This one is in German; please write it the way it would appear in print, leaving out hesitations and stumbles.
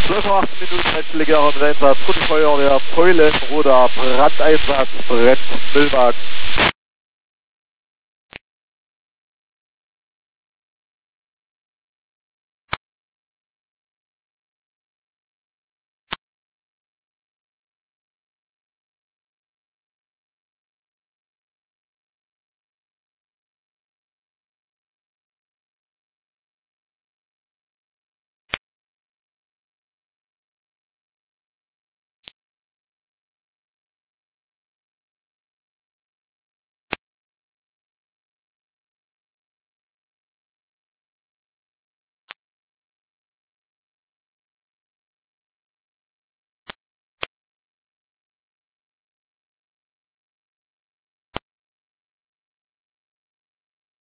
12 Uhr 18 Minuten, letztlicher Einsatz, gute Feuerwehr, Keulen, Roter, Brandeinsatz, brennt Müllwagen.